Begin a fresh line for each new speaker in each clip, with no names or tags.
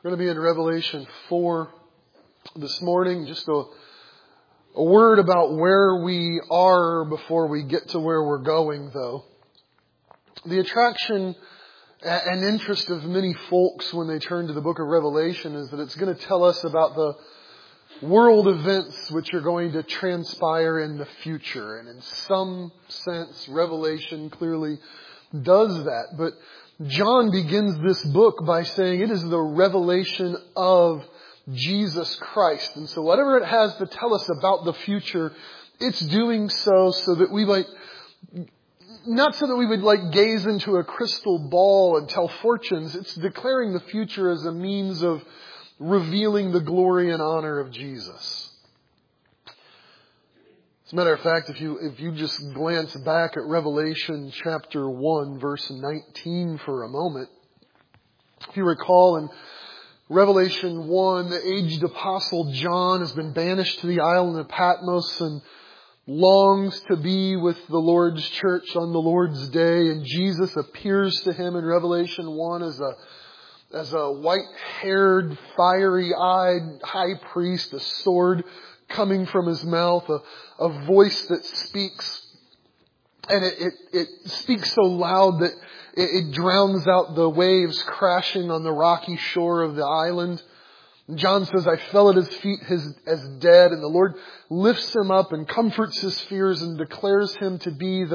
We're going to be in Revelation 4 this morning. Just a word about where we are before we get to where we're going, though. The attraction and interest of many folks when they turn to the book of Revelation is that it's going to tell us about the world events which are going to transpire in the future. And in some sense, Revelation clearly does that. But John begins this book by saying it is the revelation of Jesus Christ. And so whatever it has to tell us about the future, it's doing so that we might, not so that we would gaze into a crystal ball and tell fortunes. It's declaring the future as a means of revealing the glory and honor of Jesus. As a matter of fact, if you just glance back at Revelation chapter 1, verse 19 for a moment, if you recall in Revelation 1, the aged apostle John has been banished to the island of Patmos and longs to be with the Lord's church on the Lord's day. And Jesus appears to him in Revelation 1 as a white-haired, fiery-eyed high priest, a sword coming from his mouth, a voice that speaks. And it speaks so loud that it drowns out the waves crashing on the rocky shore of the island. And John says, I fell at his feet as dead, and the Lord lifts him up and comforts his fears and declares himself to be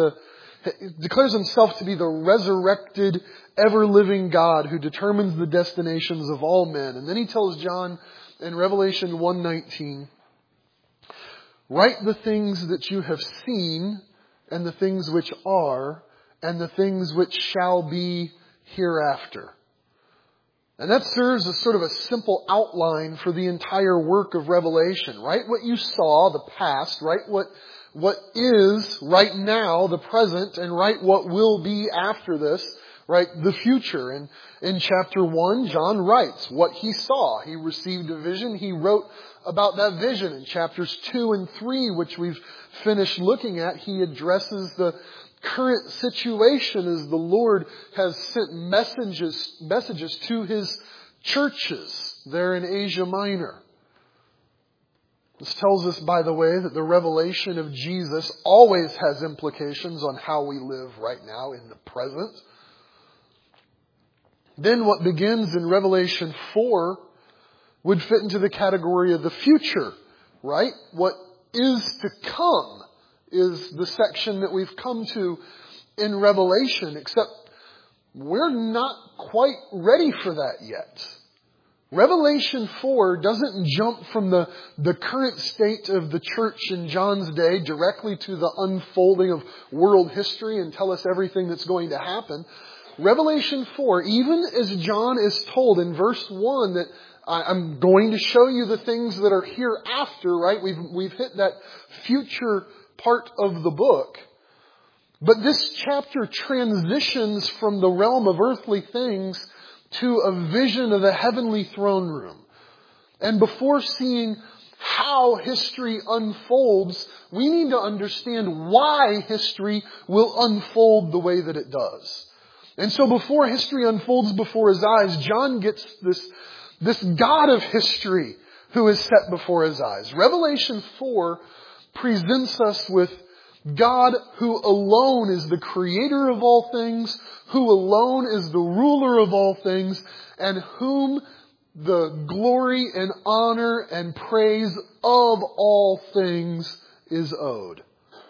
the resurrected, ever-living God who determines the destinations of all men. And then he tells John in Revelation 1:19, write the things that you have seen, and the things which are, and the things which shall be hereafter. And that serves as sort of a simple outline for the entire work of Revelation. Write what you saw, the past. Write what is right now, the present, and write what will be after this, right, the future. And in chapter 1, John writes what he saw. He received a vision. He wrote about that vision. In chapters 2 and 3, which we've finished looking at, he addresses the current situation as the Lord has sent messages to his churches there in Asia Minor. This tells us, by the way, that the revelation of Jesus always has implications on how we live right now in the present. Then what begins in Revelation 4 would fit into the category of the future, right? What is to come is the section that we've come to in Revelation, except we're not quite ready for that yet. Revelation 4 doesn't jump from the current state of the church in John's day directly to the unfolding of world history and tell us everything that's going to happen. Revelation 4, even as John is told in verse 1 that I'm going to show you the things that are hereafter, right? We've hit that future part of the book. But this chapter transitions from the realm of earthly things to a vision of the heavenly throne room. And before seeing how history unfolds, we need to understand why history will unfold the way that it does. And so before history unfolds before his eyes, John gets this God of history who is set before his eyes. Revelation 4 presents us with God who alone is the creator of all things, who alone is the ruler of all things, and whom the glory and honor and praise of all things is owed.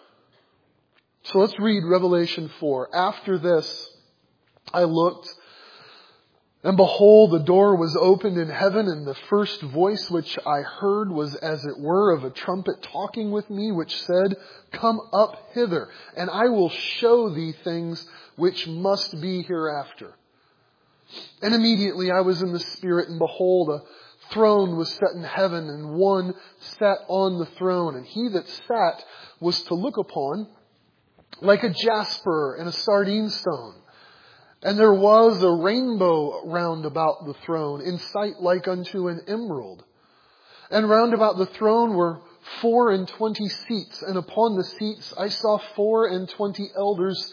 So let's read Revelation 4. After this, I looked, and behold, the door was opened in heaven, and the first voice which I heard was as it were of a trumpet talking with me, which said, come up hither, and I will show thee things which must be hereafter. And immediately I was in the Spirit, and behold, a throne was set in heaven, and one sat on the throne, and he that sat was to look upon like a jasper and a sardine stone. And there was a rainbow round about the throne, in sight like unto an emerald. And round about the throne were 24 seats, and upon the seats I saw 24 elders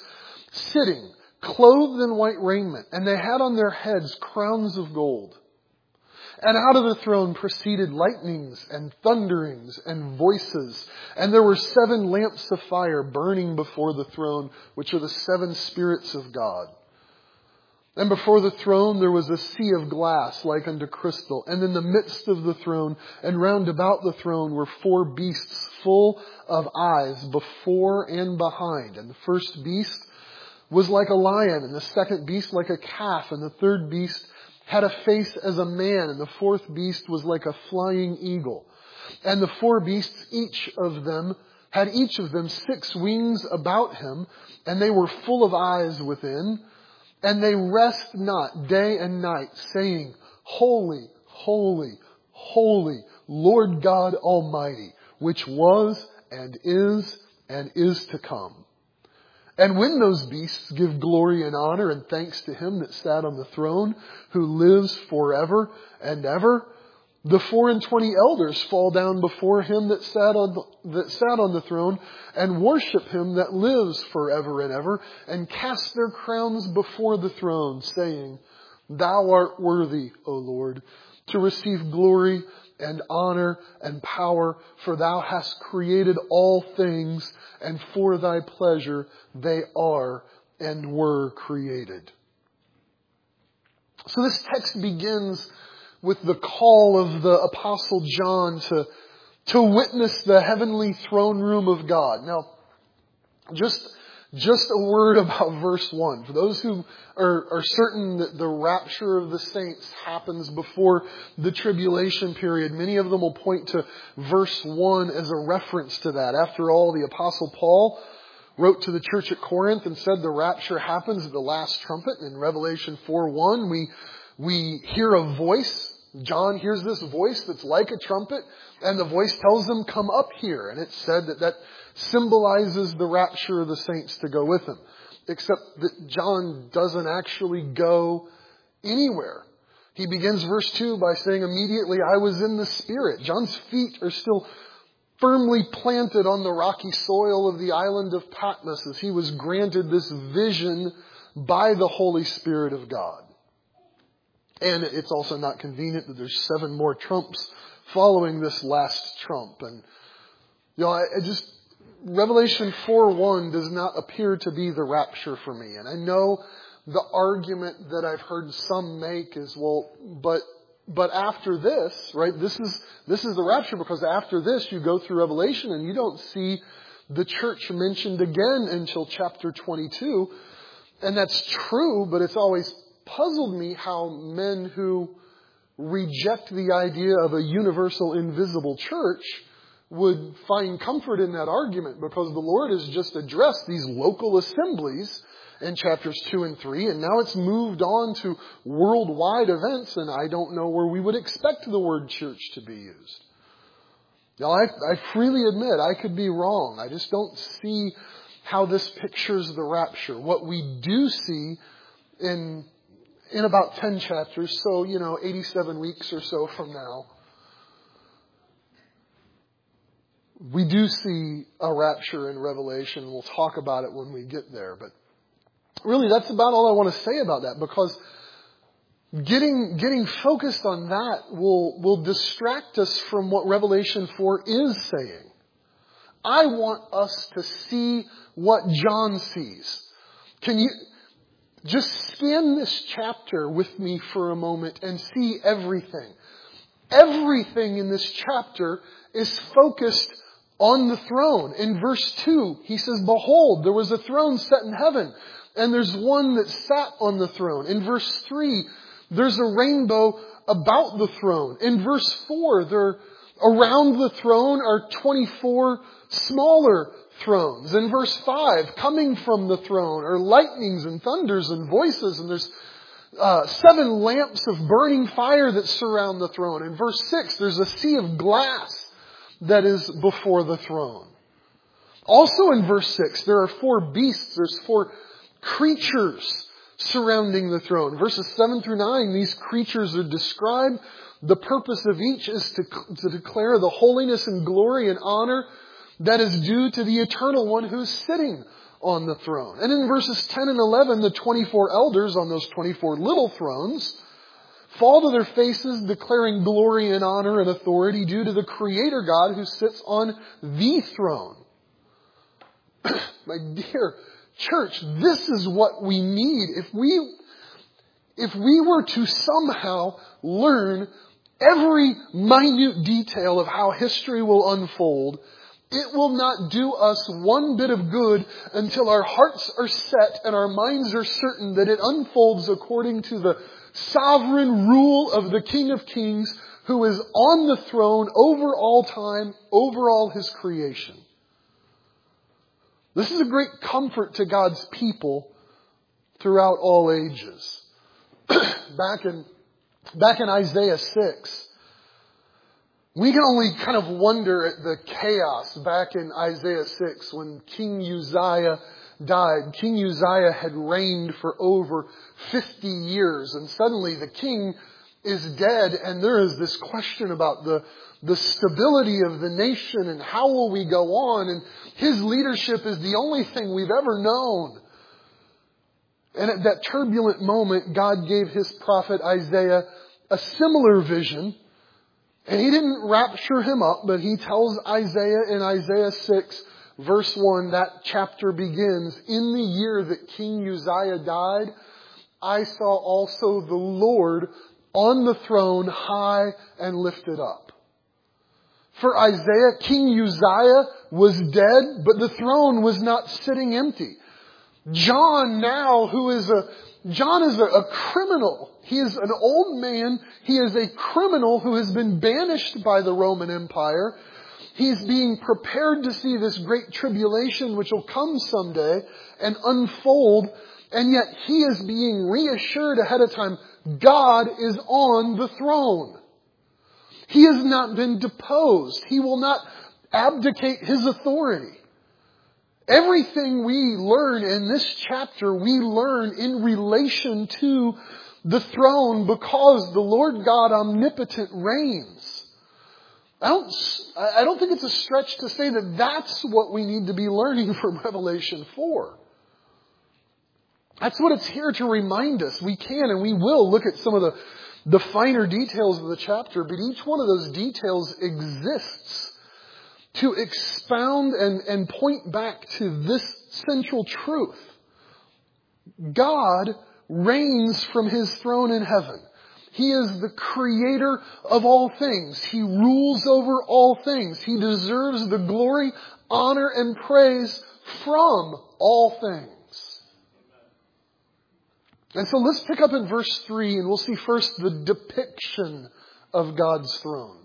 sitting, clothed in white raiment, and they had on their heads crowns of gold. And out of the throne proceeded lightnings and thunderings and voices. And there were 7 lamps of fire burning before the throne, which are the 7 spirits of God. And before the throne there was a sea of glass like unto crystal. And in the midst of the throne and round about the throne were 4 beasts full of eyes before and behind. And the first beast was like a lion, and the second beast like a calf, and the third beast had a face as a man, and the fourth beast was like a flying eagle. And the 4 beasts, each of them 6 wings about him, and they were full of eyes within. And they rest not day and night, saying, Holy, holy, holy, Lord God Almighty, which was and is to come. And when those beasts give glory and honor and thanks to him that sat on the throne, who lives forever and ever, the 24 elders fall down before him that sat on the throne and worship him that lives forever and ever, and cast their crowns before the throne, saying, Thou art worthy, O Lord, to receive glory and honor and power, for thou hast created all things, and for thy pleasure they are and were created. So this text begins with the call of the Apostle John to witness the heavenly throne room of God. Now, just a word about verse 1. For those who are certain that the rapture of the saints happens before the tribulation period, many of them will point to verse 1 as a reference to that. After all, the Apostle Paul wrote to the church at Corinth and said the rapture happens at the last trumpet. In Revelation 4:1, we hear a voice. John hears this voice that's like a trumpet, and the voice tells him, come up here. And it's said that symbolizes the rapture of the saints to go with him. Except that John doesn't actually go anywhere. He begins verse 2 by saying, immediately I was in the Spirit. John's feet are still firmly planted on the rocky soil of the island of Patmos as he was granted this vision by the Holy Spirit of God. And it's also not convenient that there's 7 more trumps following this last trump. And, Revelation 4:1 does not appear to be the rapture for me. And I know the argument that I've heard some make is, but after this, right, this is the rapture, because after this you go through Revelation and you don't see the church mentioned again until chapter 22. And that's true, but it's always puzzled me how men who reject the idea of a universal invisible church would find comfort in that argument, because the Lord has just addressed these local assemblies in chapters 2 and 3, and now it's moved on to worldwide events, and I don't know where we would expect the word church to be used. Now, I freely admit I could be wrong. I just don't see how this pictures the rapture. What we do see in about 10 chapters, so, 87 weeks or so from now, we do see a rapture in Revelation. We'll talk about it when we get there. But really, that's about all I want to say about that, because getting focused on that will distract us from what Revelation 4 is saying. I want us to see what John sees. Can you just scan this chapter with me for a moment and see everything? Everything in this chapter is focused on the throne. In verse 2, he says, Behold, there was a throne set in heaven, and there's one that sat on the throne. In verse 3, there's a rainbow about the throne. In verse 4, around the throne are 24 smaller thrones. In verse 5, coming from the throne are lightnings and thunders and voices, and there's 7 lamps of burning fire that surround the throne. In verse 6, there's a sea of glass that is before the throne. Also in verse 6, there are 4 beasts, there's 4 creatures surrounding the throne. Verses 7 through 9, these creatures are described. The purpose of each is to declare the holiness and glory and honor that is due to the eternal one who's sitting on the throne. And in verses 10 and 11, the 24 elders on those 24 little thrones fall to their faces, declaring glory and honor and authority due to the Creator God who sits on the throne. My dear church, this is what we need. If we were to somehow learn every minute detail of how history will unfold, it will not do us one bit of good until our hearts are set and our minds are certain that it unfolds according to the sovereign rule of the King of Kings, who is on the throne over all time, over all His creation. This is a great comfort to God's people throughout all ages. Back in Isaiah 6, we can only kind of wonder at the chaos back in Isaiah 6 when King Uzziah died. King Uzziah had reigned for over 50 years, and suddenly the king is dead, and there is this question about the stability of the nation and how will we go on, and his leadership is the only thing we've ever known. And at that turbulent moment, God gave His prophet Isaiah a similar vision. And He didn't rapture him up, but He tells Isaiah in Isaiah 6, verse 1, that chapter begins, "In the year that King Uzziah died, I saw also the Lord on the throne high and lifted up." For Isaiah, King Uzziah was dead, but the throne was not sitting empty. John is a criminal. He is an old man. He is a criminal who has been banished by the Roman Empire. He's being prepared to see this great tribulation which will come someday and unfold. And yet he is being reassured ahead of time, God is on the throne. He has not been deposed. He will not abdicate His authority. Everything we learn in this chapter, we learn in relation to the throne because the Lord God omnipotent reigns. I don't think it's a stretch to say that that's what we need to be learning from Revelation 4. That's what it's here to remind us. We can and we will look at some of the finer details of the chapter, but each one of those details exists to expound and point back to this central truth. God reigns from His throne in heaven. He is the creator of all things. He rules over all things. He deserves the glory, honor, and praise from all things. And so let's pick up in verse 3 and we'll see first the depiction of God's throne.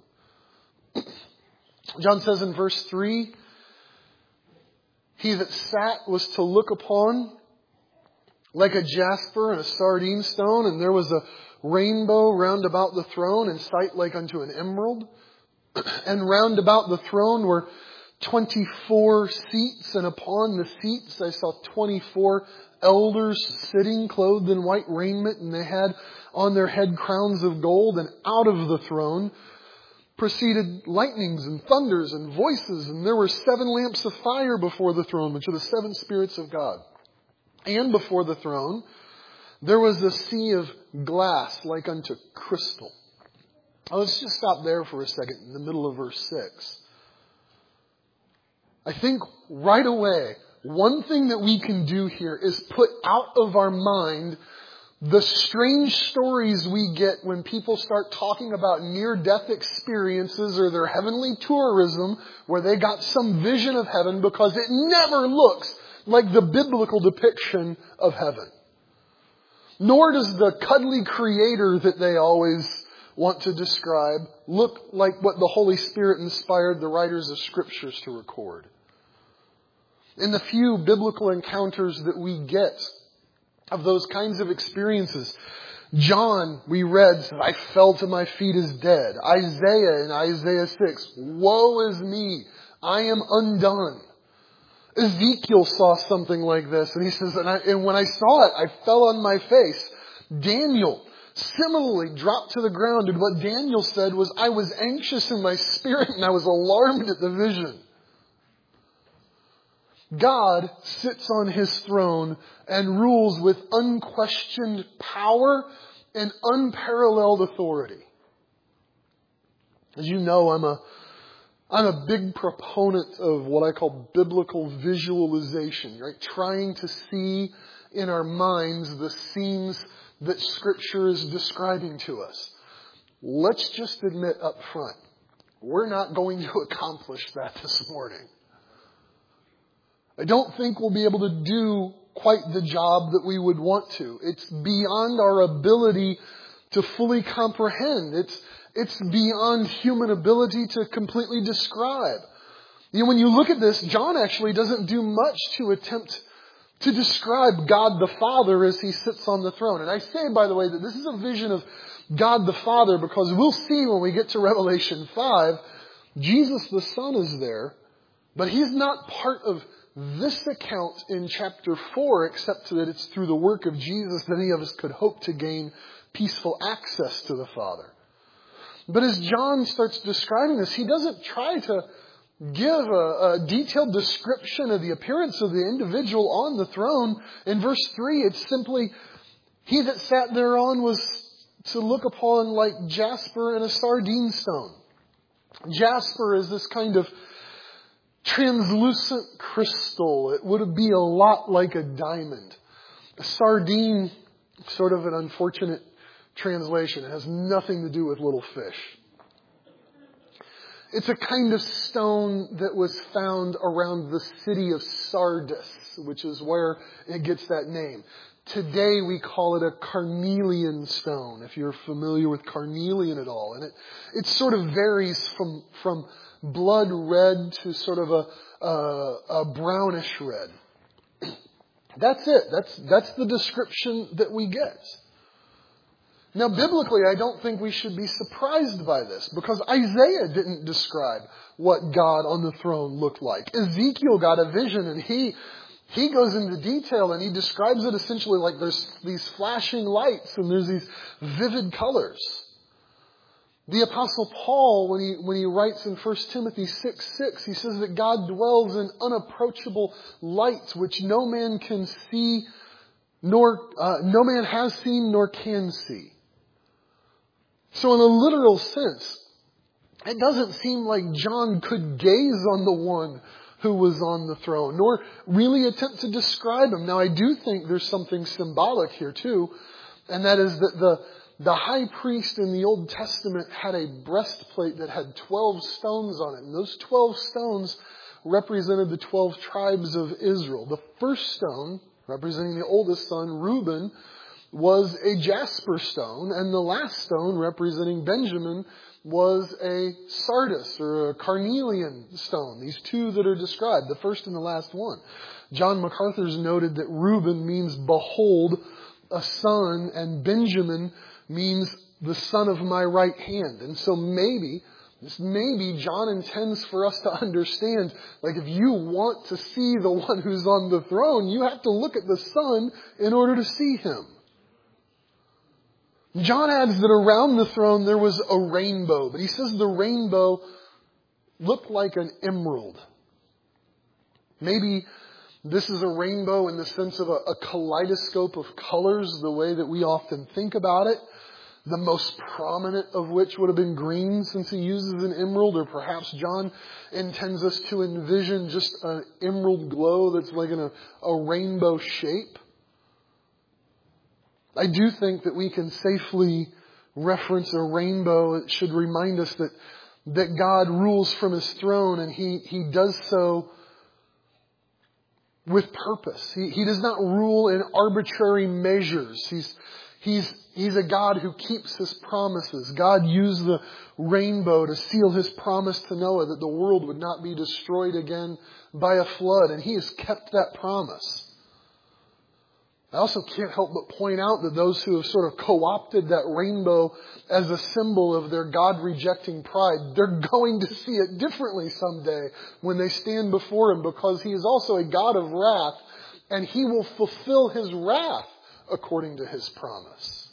John says in verse 3, "He that sat was to look upon like a jasper and a sardine stone, and there was a rainbow round about the throne, in sight like unto an emerald. And round about the throne were 24 seats, and upon the seats I saw 24 elders sitting, clothed in white raiment, and they had on their head crowns of gold, and out of the throne proceeded lightnings and thunders and voices, and there were 7 lamps of fire before the throne, which are the 7 spirits of God. And before the throne there was a sea of glass like unto crystal." Now, let's just stop there for a second in the middle of verse 6. I think right away, one thing that we can do here is put out of our mind the strange stories we get when people start talking about near-death experiences or their heavenly tourism where they got some vision of heaven, because it never looks like the biblical depiction of heaven. Nor does the cuddly creator that they always want to describe look like what the Holy Spirit inspired the writers of Scriptures to record. In the few biblical encounters that we get of those kinds of experiences, John, we read, said, "I fell to my feet as dead." Isaiah in Isaiah 6, "Woe is me, I am undone." Ezekiel saw something like this, and he says, and when I saw it, I fell on my face. Daniel similarly dropped to the ground, and what Daniel said was, "I was anxious in my spirit and I was alarmed at the vision." God sits on His throne and rules with unquestioned power and unparalleled authority. As you know, I'm a big proponent of what I call biblical visualization, right? Trying to see in our minds the scenes that Scripture is describing to us. Let's just admit up front, we're not going to accomplish that this morning. I don't think we'll be able to do quite the job that we would want to. It's beyond our ability to fully comprehend. It's beyond human ability to completely describe. You know, when you look at this, John actually doesn't do much to attempt to describe God the Father as He sits on the throne. And I say, by the way, that this is a vision of God the Father because we'll see when we get to Revelation 5, Jesus the Son is there, but He's not part of this account in chapter 4, except that it's through the work of Jesus that any of us could hope to gain peaceful access to the Father. But as John starts describing this, he doesn't try to give a detailed description of the appearance of the individual on the throne. In verse 3, it's simply, he that sat thereon was to look upon like jasper and a sardine stone. Jasper is this kind of translucent crystal. It would be a lot like a diamond. A sardine, sort of an unfortunate translation. It has nothing to do with little fish. It's a kind of stone that was found around the city of Sardis, which is where it gets that name. Today we call it a carnelian stone, if you're familiar with carnelian at all. And it sort of varies from blood red to sort of a brownish red. That's it. That's the description that we get. Now, biblically, I don't think we should be surprised by this because Isaiah didn't describe what God on the throne looked like. Ezekiel got a vision and he goes into detail and he describes it essentially like there's these flashing lights and there's these vivid colors. The Apostle Paul, when he writes in 1 Timothy 6:6, he says that God dwells in unapproachable lights which no man can see, no man has seen nor can see. So in a literal sense, it doesn't seem like John could gaze on the one who was on the throne, nor really attempt to describe him. Now, I do think there's something symbolic here too, and that is that the high priest in the Old Testament had a breastplate that had 12 stones on it, and those 12 stones represented the 12 tribes of Israel. The first stone, representing the oldest son, Reuben, was a jasper stone, and the last stone, representing Benjamin, was a sardis or a carnelian stone. These two that are described, the first and the last one. John MacArthur's noted that Reuben means behold a son, and Benjamin means the son of my right hand. And so maybe John intends for us to understand, like if you want to see the one who's on the throne, you have to look at the Son in order to see him. John adds that around the throne there was a rainbow, but he says the rainbow looked like an emerald. Maybe this is a rainbow in the sense of a kaleidoscope of colors, the way that we often think about it. The most prominent of which would have been green, since he uses an emerald, or perhaps John intends us to envision just an emerald glow that's like in a rainbow shape. I do think that we can safely reference a rainbow. It should remind us that God rules from His throne, and He does so with purpose. He does not rule in arbitrary measures. He's a God who keeps His promises. God used the rainbow to seal His promise to Noah that the world would not be destroyed again by a flood, and He has kept that promise. I also can't help but point out that those who have sort of co-opted that rainbow as a symbol of their God-rejecting pride, they're going to see it differently someday when they stand before Him, because He is also a God of wrath, and He will fulfill His wrath according to His promise.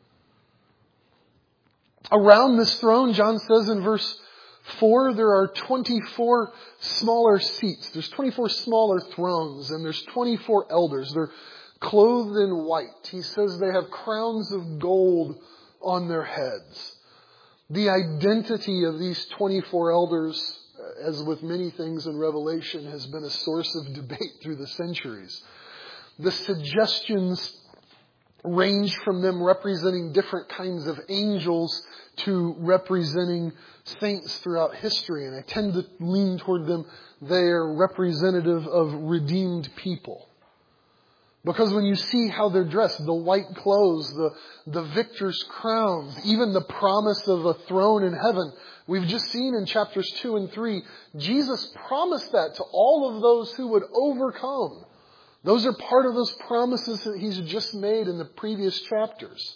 Around this throne, John says in verse 4, there are 24 smaller seats. There's 24 smaller thrones, and there's 24 elders. clothed in white. He says they have crowns of gold on their heads. The identity of these 24 elders, as with many things in Revelation, has been a source of debate through the centuries. The suggestions range from them representing different kinds of angels to representing saints throughout history. And I tend to lean toward them. They are representative of redeemed people. Because when you see how they're dressed, the white clothes, the victor's crowns, even the promise of a throne in heaven, we've just seen in chapters 2 and 3, Jesus promised that to all of those who would overcome. Those are part of those promises that He's just made in the previous chapters.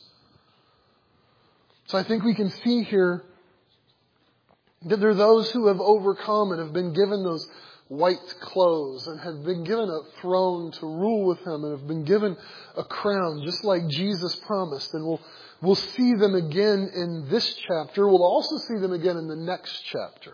So I think we can see here that there are those who have overcome and have been given those white clothes and have been given a throne to rule with Him and have been given a crown just like Jesus promised. And we'll see them again in this chapter. We'll also see them again in the next chapter.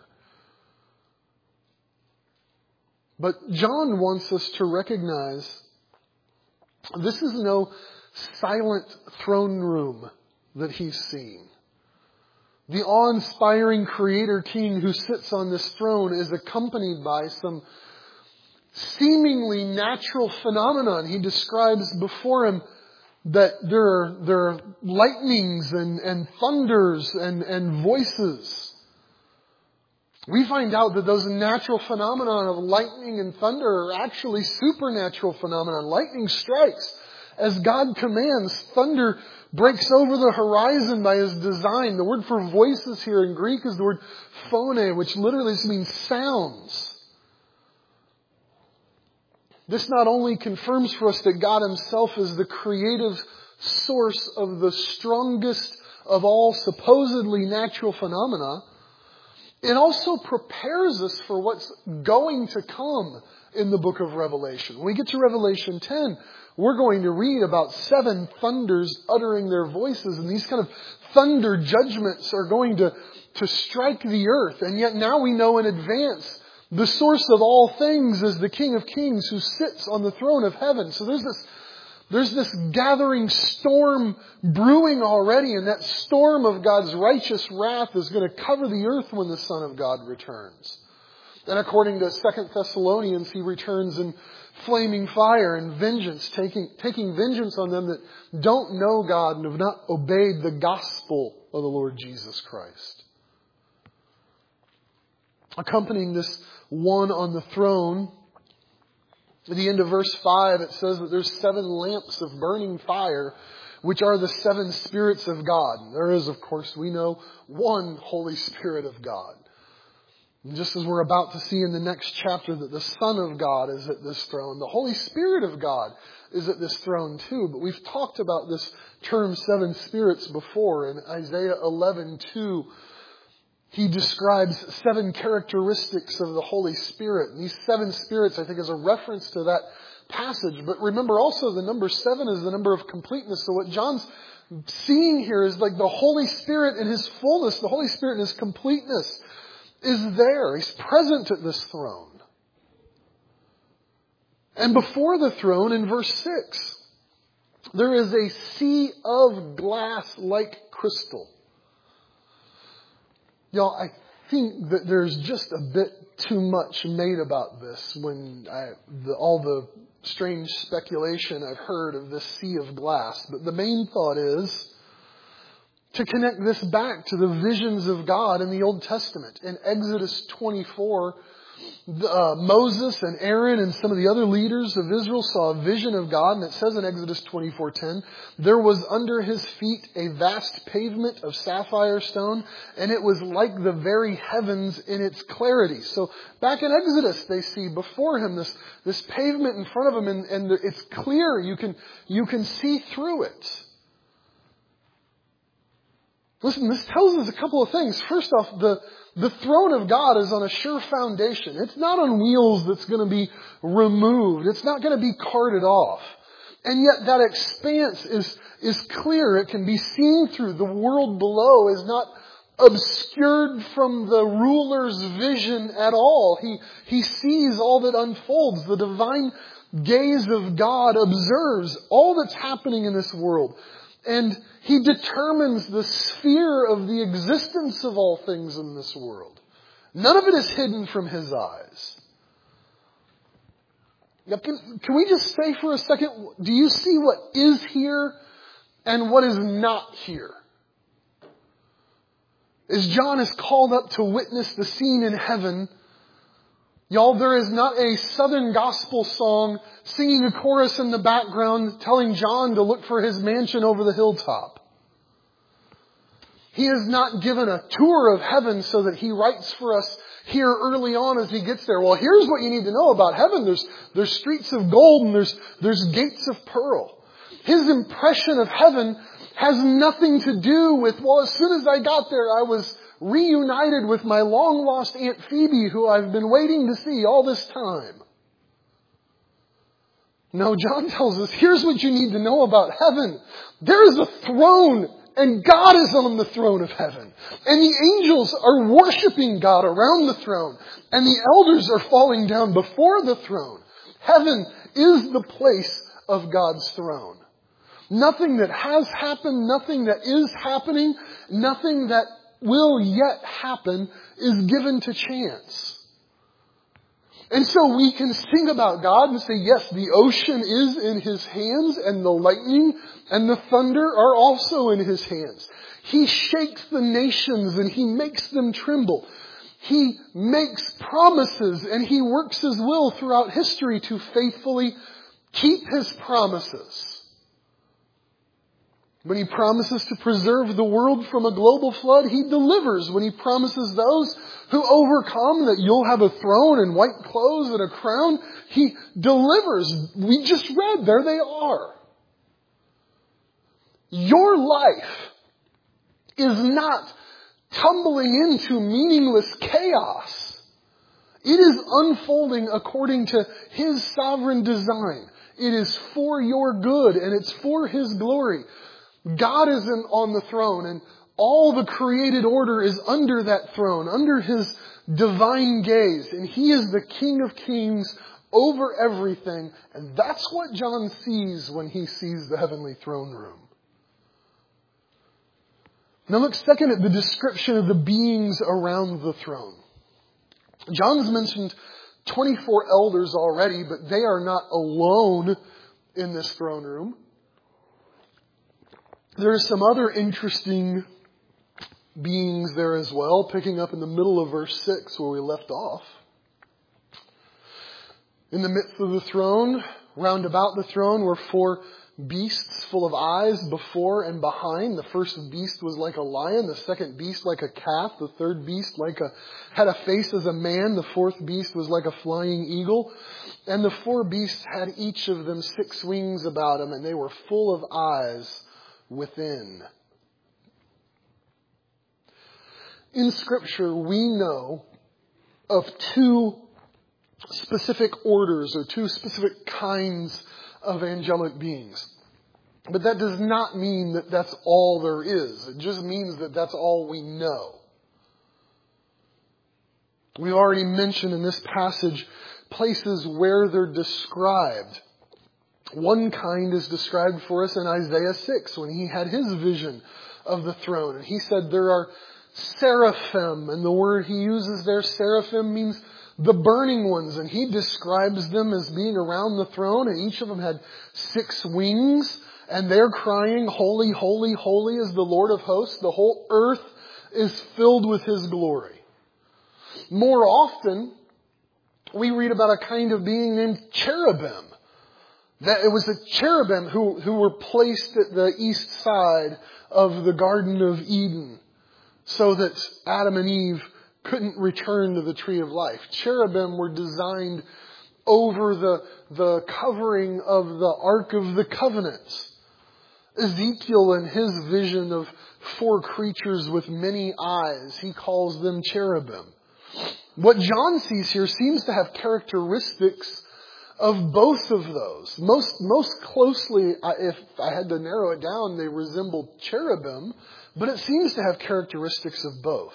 But John wants us to recognize this is no silent throne room that he's seeing. The awe-inspiring Creator King who sits on this throne is accompanied by some seemingly natural phenomenon. He describes before him that there are lightnings and thunders and voices. We find out that those natural phenomena of lightning and thunder are actually supernatural phenomena. Lightning strikes as God commands. Thunder breaks over the horizon by His design. The word for voices here in Greek is the word phone, which literally means sounds. This not only confirms for us that God Himself is the creative source of the strongest of all supposedly natural phenomena, it also prepares us for what's going to come in the book of Revelation. When we get to Revelation 10, we're going to read about 7 thunders uttering their voices. And these kind of thunder judgments are going to strike the earth. And yet now we know in advance the source of all things is the King of Kings who sits on the throne of heaven. So there's this gathering storm brewing already, and that storm of God's righteous wrath is going to cover the earth when the Son of God returns. And according to 2 Thessalonians, He returns in flaming fire and vengeance, taking vengeance on them that don't know God and have not obeyed the gospel of the Lord Jesus Christ. Accompanying this one on the throne, at the end of verse 5, it says that there's 7 lamps of burning fire, which are the 7 spirits of God. And there is, of course, we know, one Holy Spirit of God. And just as we're about to see in the next chapter that the Son of God is at this throne, the Holy Spirit of God is at this throne too. But we've talked about this term 7 spirits before. In Isaiah 11:2, He describes 7 characteristics of the Holy Spirit. And these 7 spirits, I think, is a reference to that passage. But remember also the number 7 is the number of completeness. So what John's seeing here is like the Holy Spirit in His fullness, the Holy Spirit in His completeness is there. He's present at this throne. And before the throne, in verse 6, there is a sea of glass like crystal. Y'all, I think that there's just a bit too much made about this when all the strange speculation I've heard of this sea of glass. But the main thought is to connect this back to the visions of God in the Old Testament. In Exodus 24, Moses and Aaron and some of the other leaders of Israel saw a vision of God. And it says in Exodus 24:10, there was under his feet a vast pavement of sapphire stone, and it was like the very heavens in its clarity. So back in Exodus, they see before him this pavement in front of him, and it's clear. You can see through it. Listen, this tells us a couple of things. First off, the throne of God is on a sure foundation. It's not on wheels that's going to be removed. It's not going to be carted off. And yet that expanse is clear. It can be seen through. The world below is not obscured from the ruler's vision at all. He sees all that unfolds. The divine gaze of God observes all that's happening in this world. And He determines the sphere of the existence of all things in this world. None of it is hidden from His eyes. Now, can we just say for a second, do you see what is here and what is not here? As John is called up to witness the scene in heaven, y'all, there is not a Southern gospel song singing a chorus in the background telling John to look for his mansion over the hilltop. He is not given a tour of heaven so that He writes for us here early on as He gets there. Well, here's what you need to know about heaven. There's streets of gold and there's gates of pearl. His impression of heaven has nothing to do with, well, as soon as I got there, I was reunited with my long-lost Aunt Phoebe, who I've been waiting to see all this time. No, John tells us, here's what you need to know about heaven. There is a throne, and God is on the throne of heaven. And the angels are worshiping God around the throne. And the elders are falling down before the throne. Heaven is the place of God's throne. Nothing that has happened, nothing that is happening, nothing that will yet happen is given to chance. And so we can sing about God and say, yes, the ocean is in His hands, and the lightning and the thunder are also in His hands. He shakes the nations and He makes them tremble. He makes promises and He works His will throughout history to faithfully keep His promises. When He promises to preserve the world from a global flood, He delivers. When He promises those who overcome that you'll have a throne and white clothes and a crown, He delivers. We just read, there they are. Your life is not tumbling into meaningless chaos. It is unfolding according to His sovereign design. It is for your good and it's for His glory. God is on the throne, and all the created order is under that throne, under His divine gaze. And He is the King of Kings over everything. And that's what John sees when he sees the heavenly throne room. Now look second at the description of the beings around the throne. John's mentioned 24 elders already, but they are not alone in this throne room. There are some other interesting beings there as well, picking up in the middle of verse 6 where we left off. In the midst of the throne, round about the throne, were 4 beasts full of eyes before and behind. The first beast was like a lion, the second beast like a calf, the third beast had a face as a man, the fourth beast was like a flying eagle. And the 4 beasts had each of them 6 wings about them, and they were full of eyes within. In Scripture, we know of 2 specific orders or 2 specific kinds of angelic beings. But that does not mean that that's all there is. It just means that that's all we know. We've already mentioned in this passage places where they're described. One kind is described for us in Isaiah 6 when he had his vision of the throne. And he said there are seraphim, and the word he uses there, seraphim, means the burning ones. And he describes them as being around the throne, and each of them had 6 wings, and they're crying, holy, holy, holy is the Lord of hosts. The whole earth is filled with His glory. More often, we read about a kind of being named cherubim. That it was the cherubim who were placed at the east side of the Garden of Eden so that Adam and Eve couldn't return to the tree of life. Cherubim were designed over the covering of the Ark of the Covenant. Ezekiel, in his vision of 4 creatures with many eyes, he calls them cherubim. What John sees here seems to have characteristics of both of those. Most closely, if I had to narrow it down, they resemble cherubim, but it seems to have characteristics of both.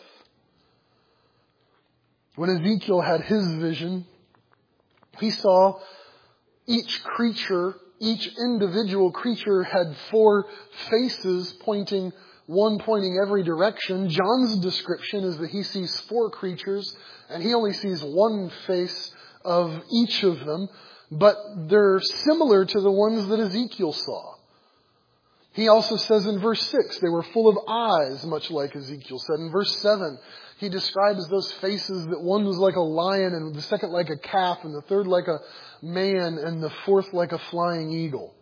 When Ezekiel had his vision, he saw Each individual creature had 4 faces one pointing every direction. John's description is that he sees 4 creatures and he only sees one face of each of them, but they're similar to the ones that Ezekiel saw. He also says in verse 6, they were full of eyes, much like Ezekiel said. In verse 7, he describes those faces that one was like a lion and the second like a calf and the third like a man and the fourth like a flying eagle.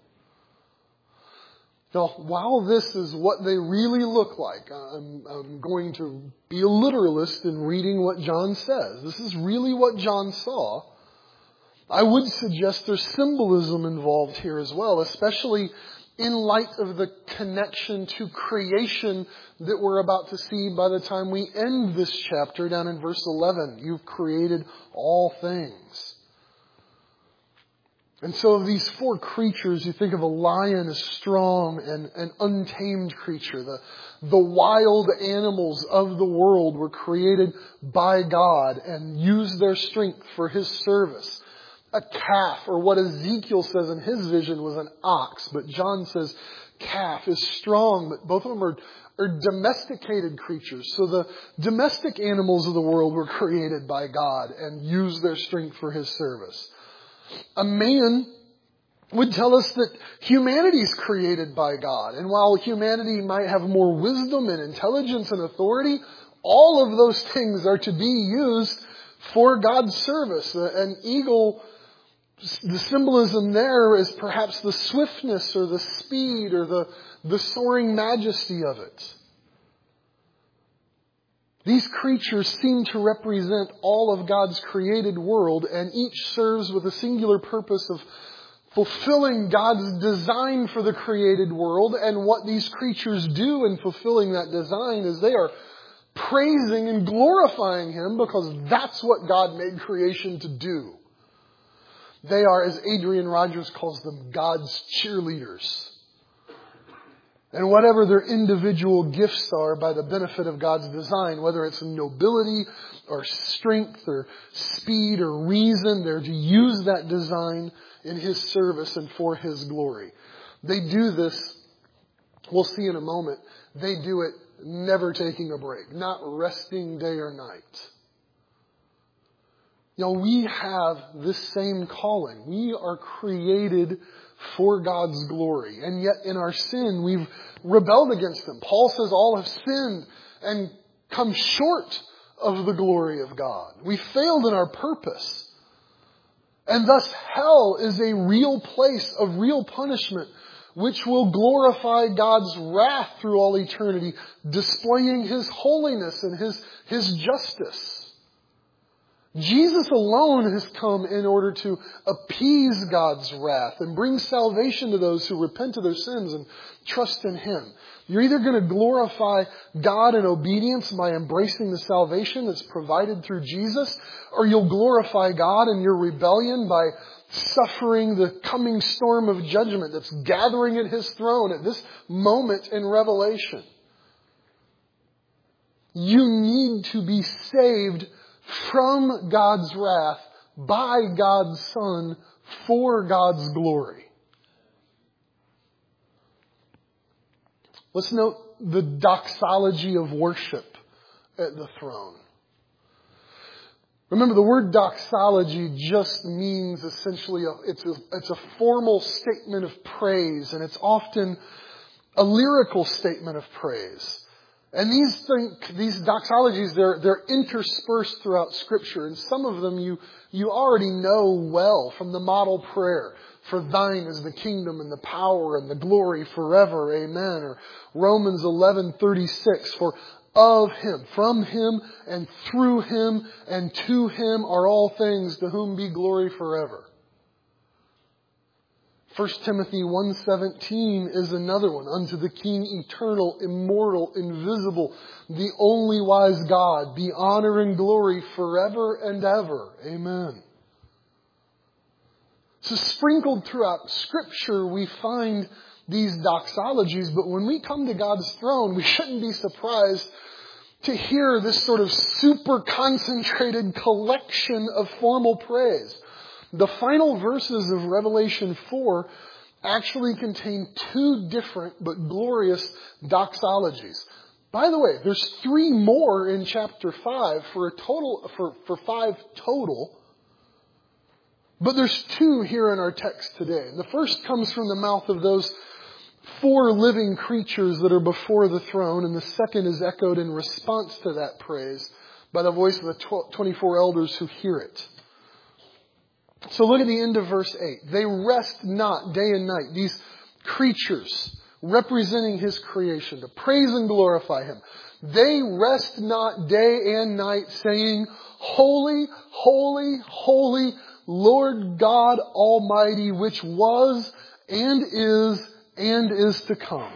Now, while this is what they really look like, I'm going to be a literalist in reading what John says. This is really what John saw. I would suggest there's symbolism involved here as well, especially in light of the connection to creation that we're about to see by the time we end this chapter down in verse 11. You've created all things. And so of these 4 creatures, you think of a lion as strong and an untamed creature. The wild animals of the world were created by God and used their strength for His service. A calf, or what Ezekiel says in his vision was an ox, but John says calf is strong, but both of them are domesticated creatures. So the domestic animals of the world were created by God and used their strength for His service. A man would tell us that humanity is created by God. And while humanity might have more wisdom and intelligence and authority, all of those things are to be used for God's service. An eagle, the symbolism there is perhaps the swiftness or the speed or the soaring majesty of it. These creatures seem to represent all of God's created world, and each serves with a singular purpose of fulfilling God's design for the created world. And what these creatures do in fulfilling that design is they are praising and glorifying Him, because that's what God made creation to do. They are, as Adrian Rogers calls them, God's cheerleaders. And whatever their individual gifts are by the benefit of God's design, whether it's nobility or strength or speed or reason, they're to use that design in His service and for His glory. They do this, we'll see in a moment, they do it never taking a break, not resting day or night. You know, we have this same calling. We are created for God's glory. And yet in our sin, we've rebelled against Him. Paul says all have sinned and come short of the glory of God. We failed in our purpose. And thus hell is a real place of real punishment, which will glorify God's wrath through all eternity, displaying His holiness and His justice. Jesus alone has come in order to appease God's wrath and bring salvation to those who repent of their sins and trust in Him. You're either going to glorify God in obedience by embracing the salvation that's provided through Jesus, or you'll glorify God in your rebellion by suffering the coming storm of judgment that's gathering at His throne at this moment in Revelation. You need to be saved from God's wrath by God's Son for God's glory. Let's note the doxology of worship at the throne. Remember, the word doxology just means essentially it's a formal statement of praise, and it's often a lyrical statement of praise. And these doxologies, they're interspersed throughout Scripture, and some of them you already know well from the model prayer. For thine is the kingdom and the power and the glory forever. Amen. Or Romans 11:36, for of Him, from Him, and through Him, and to Him are all things, to whom be glory forever. 1 Timothy 1:17 is another one. Unto the King, eternal, immortal, invisible, the only wise God, be honor and glory forever and ever. Amen. So sprinkled throughout Scripture, we find these doxologies, but when we come to God's throne, we shouldn't be surprised to hear this sort of super concentrated collection of formal praise. The final verses of Revelation 4 actually contain two different but glorious doxologies. By the way, there's 3 more in chapter 5 for 5 total. But there's 2 here in our text today. And the first comes from the mouth of those 4 living creatures that are before the throne, and the second is echoed in response to that praise by the voice of the 24 elders who hear it. So look at the end of verse 8. They rest not day and night. These creatures representing His creation to praise and glorify Him. They rest not day and night saying, Holy, holy, holy, Lord God Almighty, which was and is to come.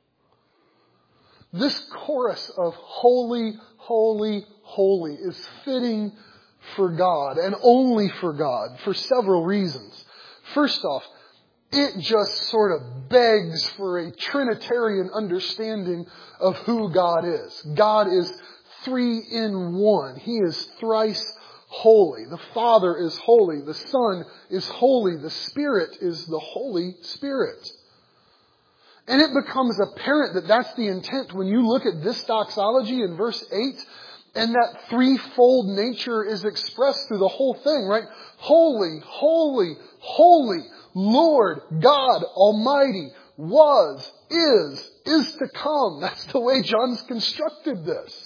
This chorus of holy, holy, holy is fitting for God and only for God for several reasons. First off, it just sort of begs for a Trinitarian understanding of who God is. God is 3 in 1. He is thrice holy. The Father is holy. The Son is holy. The Spirit is the Holy Spirit. And it becomes apparent that that's the intent when you look at this doxology in verse 8, and that threefold nature is expressed through the whole thing, right? Holy, holy, holy, Lord God Almighty, was, is to come. That's the way John's constructed this.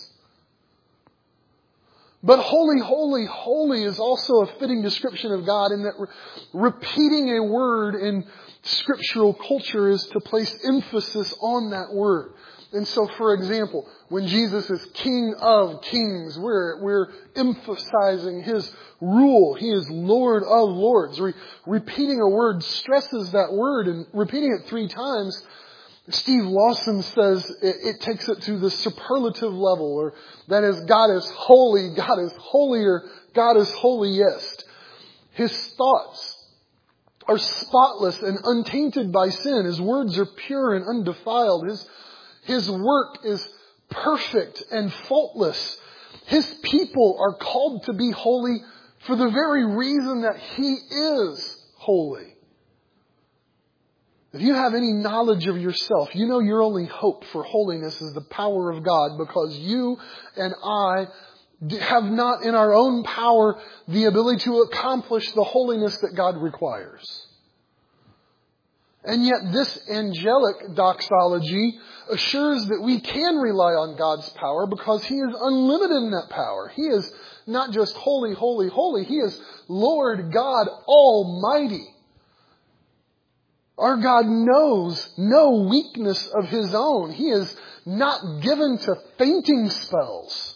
But holy, holy, holy is also a fitting description of God in that repeating a word in scriptural culture is to place emphasis on that word. And so, for example, when Jesus is King of Kings, we're emphasizing His rule. He is Lord of Lords. Repeating a word stresses that word, and repeating it 3 times, Steve Lawson says it takes it to the superlative level, or that is, God is holy, God is holier, God is holiest. His thoughts are spotless and untainted by sin. His words are pure and undefiled. His work is perfect and faultless. His people are called to be holy for the very reason that He is holy. If you have any knowledge of yourself, you know your only hope for holiness is the power of God, because you and I have not in our own power the ability to accomplish the holiness that God requires. And yet this angelic doxology assures that we can rely on God's power because He is unlimited in that power. He is not just holy, holy, holy. He is Lord God Almighty. Our God knows no weakness of His own. He is not given to fainting spells.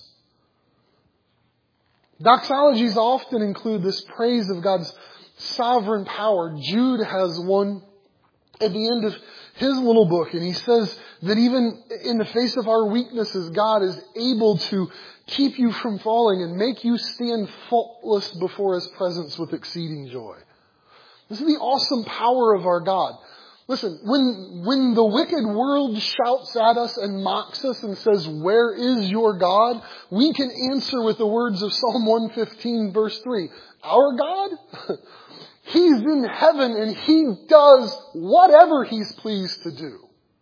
Doxologies often include this praise of God's sovereign power. Jude has one at the end of his little book, and he says that even in the face of our weaknesses, God is able to keep you from falling and make you stand faultless before His presence with exceeding joy. This is the awesome power of our God. Listen, when the wicked world shouts at us and mocks us and says, "Where is your God?" we can answer with the words of Psalm 115 verse 3. Our God? He's in heaven and He does whatever He's pleased to do.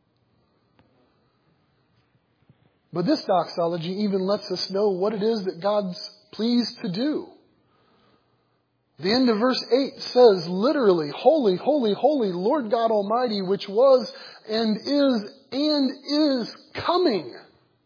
But this doxology even lets us know what it is that God's pleased to do. The end of verse 8 says literally, Holy, holy, holy, Lord God Almighty, which was and is coming.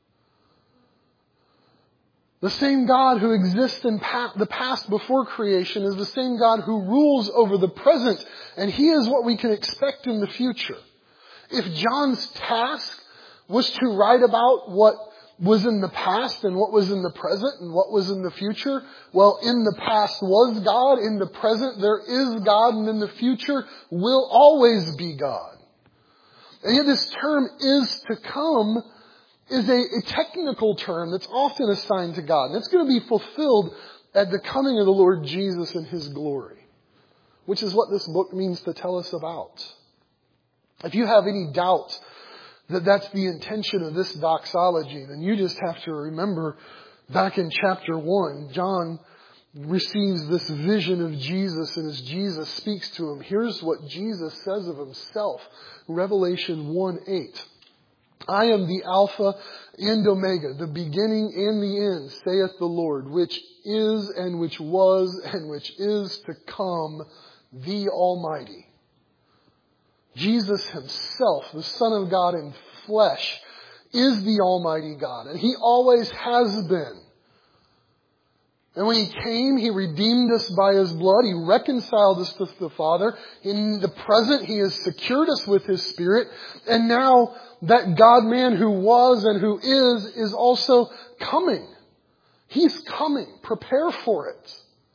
The same God who exists in the past before creation is the same God who rules over the present, and He is what we can expect in the future. If John's task was to write about what was in the past and what was in the present and what was in the future, well, in the past was God, in the present there is God, and in the future will always be God. And yet this term "is to come" is a technical term that's often assigned to God. And it's going to be fulfilled at the coming of the Lord Jesus in His glory, which is what this book means to tell us about. If you have any doubt that that's the intention of this doxology, then you just have to remember back in chapter 1, John receives this vision of Jesus, and as Jesus speaks to him, here's what Jesus says of himself. Revelation 1:8. I am the Alpha and Omega, the beginning and the end, saith the Lord, which is and which was and which is to come, the Almighty. Jesus himself, the Son of God in flesh, is the Almighty God, and he always has been. And when he came, he redeemed us by his blood. He reconciled us to the Father. In the present, he has secured us with his Spirit. And now that God-man who was and who is also coming. He's coming. Prepare for it.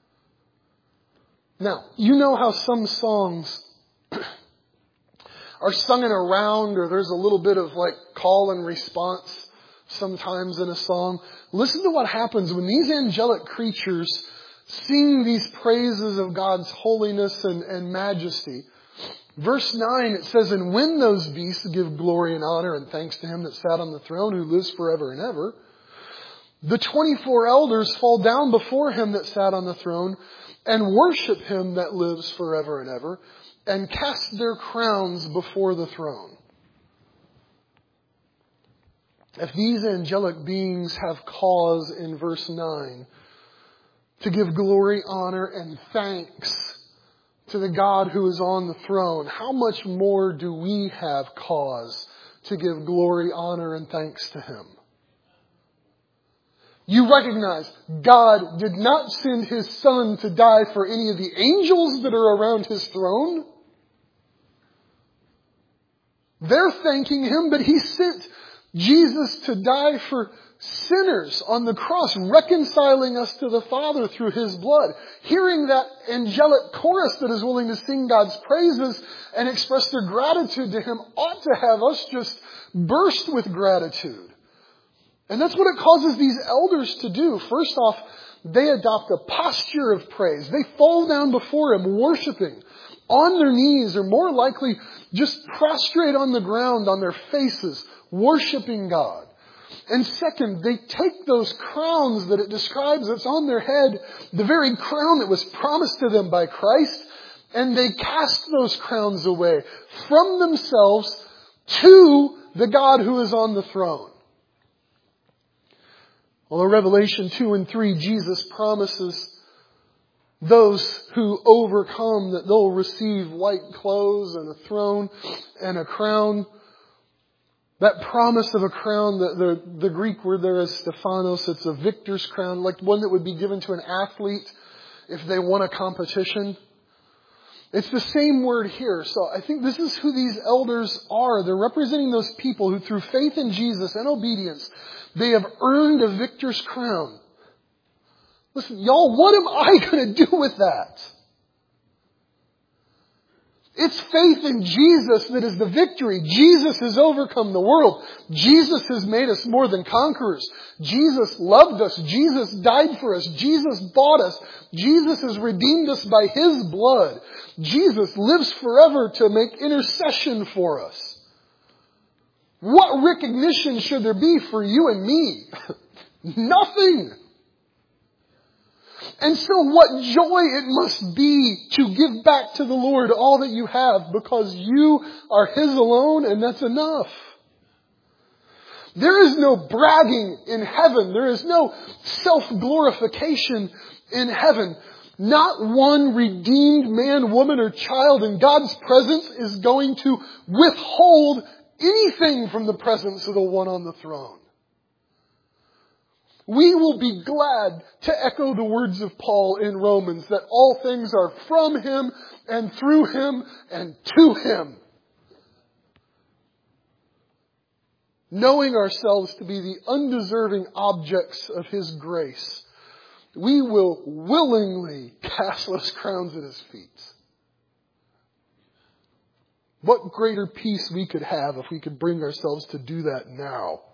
Now, you know how some songs are sung in a round, or there's a little bit of like call and response sometimes in a song. Listen to what happens when these angelic creatures sing these praises of God's holiness and majesty. Verse 9, it says, and when those beasts give glory and honor and thanks to him that sat on the throne, who lives forever and ever, the 24 elders fall down before him that sat on the throne and worship him that lives forever and ever, and cast their crowns before the throne. If these angelic beings have cause in verse 9 to give glory, honor, and thanks to the God who is on the throne, how much more do we have cause to give glory, honor, and thanks to him? You recognize God did not send his Son to die for any of the angels that are around his throne. They're thanking him, but he sent Jesus to die for sinners on the cross, reconciling us to the Father through his blood. Hearing that angelic chorus that is willing to sing God's praises and express their gratitude to him ought to have us just burst with gratitude. And that's what it causes these elders to do. First off, they adopt a posture of praise. They fall down before him, worshiping on their knees, or more likely just prostrate on the ground on their faces, worshiping God. And second, they take those crowns that it describes that's on their head, the very crown that was promised to them by Christ, and they cast those crowns away from themselves to the God who is on the throne. Well, in Revelation 2 and 3, Jesus promises those who overcome that they'll receive white clothes and a throne and a crown. That promise of a crown, the Greek word there is Stephanos. It's a victor's crown, like one that would be given to an athlete if they won a competition. It's the same word here. So I think this is who these elders are. They're representing those people who through faith in Jesus and obedience, they have earned a victor's crown. Listen, y'all, what am I going to do with that? It's faith in Jesus that is the victory. Jesus has overcome the world. Jesus has made us more than conquerors. Jesus loved us. Jesus died for us. Jesus bought us. Jesus has redeemed us by his blood. Jesus lives forever to make intercession for us. What recognition should there be for you and me? Nothing. And so what joy it must be to give back to the Lord all that you have, because you are his alone, and that's enough. There is no bragging in heaven. There is no self-glorification in heaven. Not one redeemed man, woman, or child in God's presence is going to withhold anything from the presence of the one on the throne. We will be glad to echo the words of Paul in Romans, that all things are from him and through him and to him. Knowing ourselves to be the undeserving objects of his grace, we will willingly cast those crowns at his feet. What greater peace we could have if we could bring ourselves to do that now.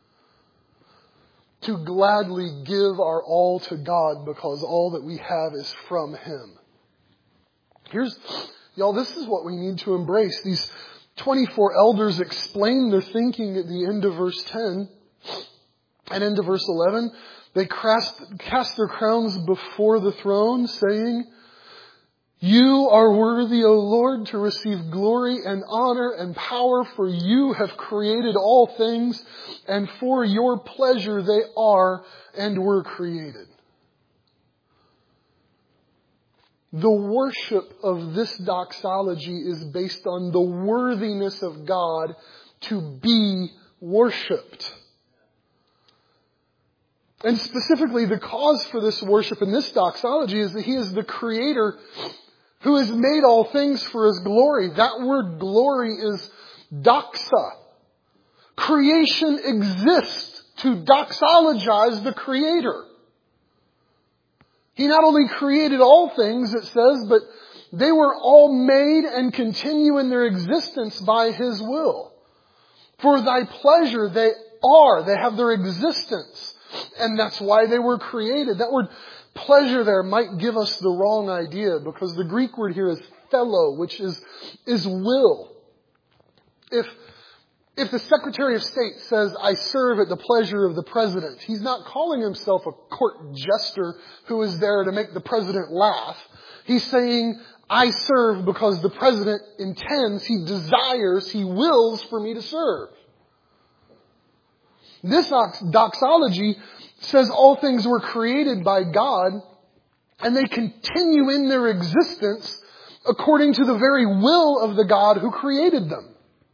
To gladly give our all to God because all that we have is from him. Y'all, this is what we need to embrace. These 24 elders explain their thinking at the end of verse 10 and into verse 11. They cast their crowns before the throne, saying, "You are worthy, O Lord, to receive glory and honor and power, for you have created all things, and for your pleasure they are and were created." The worship of this doxology is based on the worthiness of God to be worshipped. And specifically, the cause for this worship in this doxology is that He is the Creator who has made all things for His glory. That word glory is doxa. Creation exists to doxologize the Creator. He not only created all things, it says, but they were all made and continue in their existence by His will. For thy pleasure they have their existence. And that's why they were created. That word pleasure there might give us the wrong idea, because the Greek word here is philo, which is will. If the Secretary of State says, "I serve at the pleasure of the President," he's not calling himself a court jester who is there to make the President laugh. He's saying, "I serve because the President intends, he desires, he wills for me to serve." This doxology says all things were created by God, and they continue in their existence according to the very will of the God who created them.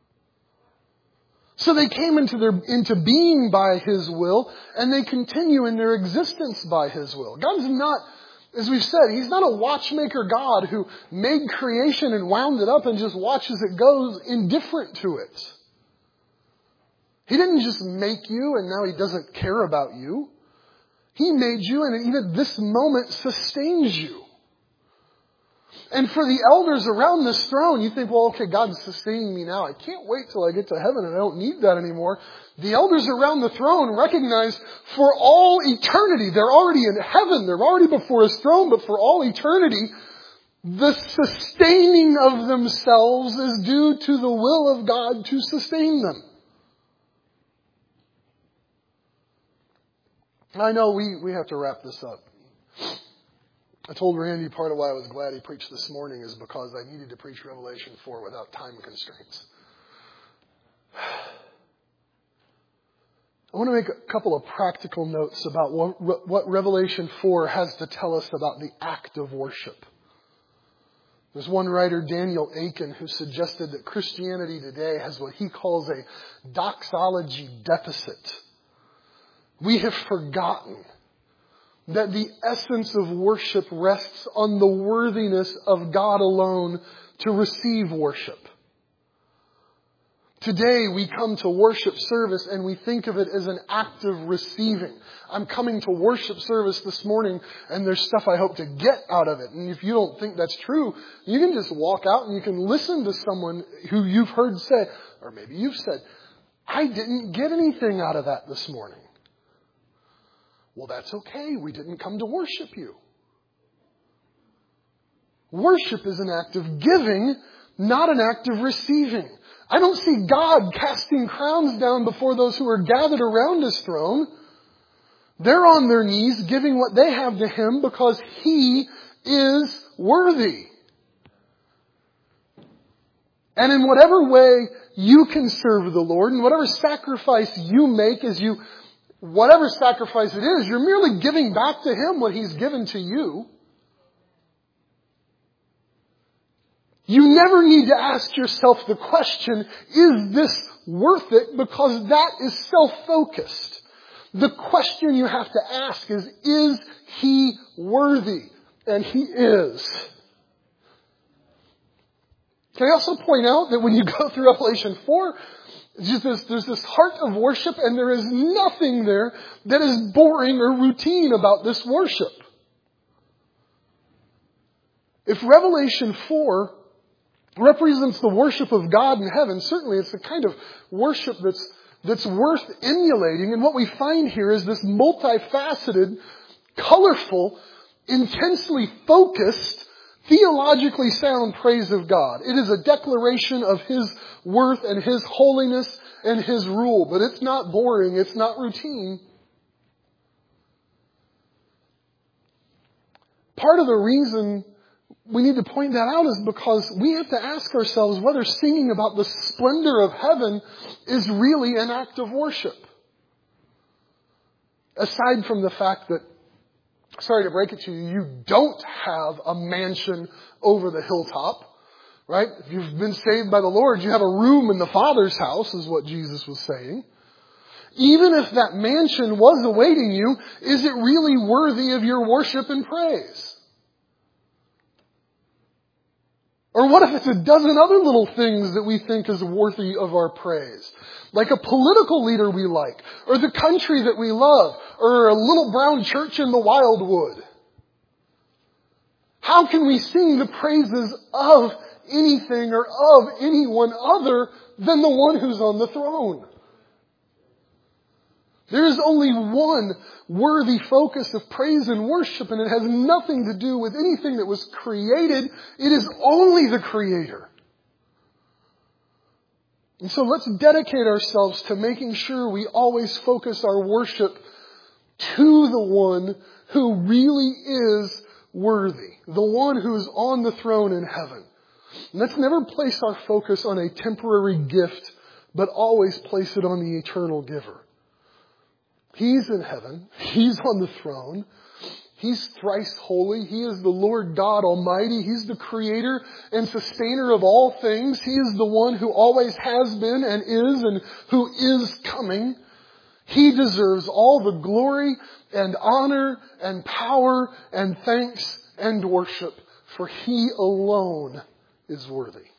So they came into being by His will, and they continue in their existence by His will. God's not, as we've said, He's not a watchmaker God who made creation and wound it up and just watches it go, indifferent to it. He didn't just make you and now He doesn't care about you. He made you and even this moment sustains you. And for the elders around this throne, you think, well, okay, God's sustaining me now. I can't wait till I get to heaven and I don't need that anymore. The elders around the throne recognize for all eternity, they're already in heaven, they're already before His throne, but for all eternity, the sustaining of themselves is due to the will of God to sustain them. I know we have to wrap this up. I told Randy part of why I was glad he preached this morning is because I needed to preach Revelation 4 without time constraints. I want to make a couple of practical notes about what Revelation 4 has to tell us about the act of worship. There's one writer, Daniel Aiken, who suggested that Christianity today has what he calls a doxology deficit. We have forgotten that the essence of worship rests on the worthiness of God alone to receive worship. Today we come to worship service and we think of it as an act of receiving. I'm coming to worship service this morning and there's stuff I hope to get out of it. And if you don't think that's true, you can just walk out and you can listen to someone who you've heard say, or maybe you've said, "I didn't get anything out of that this morning." Well, that's okay. We didn't come to worship you. Worship is an act of giving, not an act of receiving. I don't see God casting crowns down before those who are gathered around His throne. They're on their knees giving what they have to Him because He is worthy. And in whatever way you can serve the Lord, and whatever sacrifice you make whatever sacrifice it is, you're merely giving back to Him what He's given to you. You never need to ask yourself the question, is this worth it? Because that is self-focused. The question you have to ask is He worthy? And He is. Can I also point out that when you go through Revelation 4, there's this heart of worship, and there is nothing there that is boring or routine about this worship. If Revelation 4 represents the worship of God in heaven, certainly it's the kind of worship that's worth emulating. And what we find here is this multifaceted, colorful, intensely focused, theologically sound praise of God. It is a declaration of His worth and His holiness and His rule. But it's not boring. It's not routine. part of the reason we need to point that out is because we have to ask ourselves whether singing about the splendor of heaven is really an act of worship. Aside from the fact that, sorry to break it to you, you don't have a mansion over the hilltop, right? If you've been saved by the Lord, you have a room in the Father's house, is what Jesus was saying. Even if that mansion was awaiting you, is it really worthy of your worship and praise? Or what if it's a dozen other little things that we think is worthy of our praise? Like a political leader we like, or the country that we love, or a little brown church in the wildwood. How can we sing the praises of anything or of anyone other than the one who's on the throne? There is only one worthy focus of praise and worship, and it has nothing to do with anything that was created. It is only the Creator. And so let's dedicate ourselves to making sure we always focus our worship to the one who really is worthy, the one who is on the throne in heaven. And let's never place our focus on a temporary gift, but always place it on the eternal giver. He's in heaven. He's on the throne. He's thrice holy. He is the Lord God Almighty. He's the creator and sustainer of all things. He is the one who always has been and who is coming. He deserves all the glory and honor and power and thanks and worship, for He alone is worthy.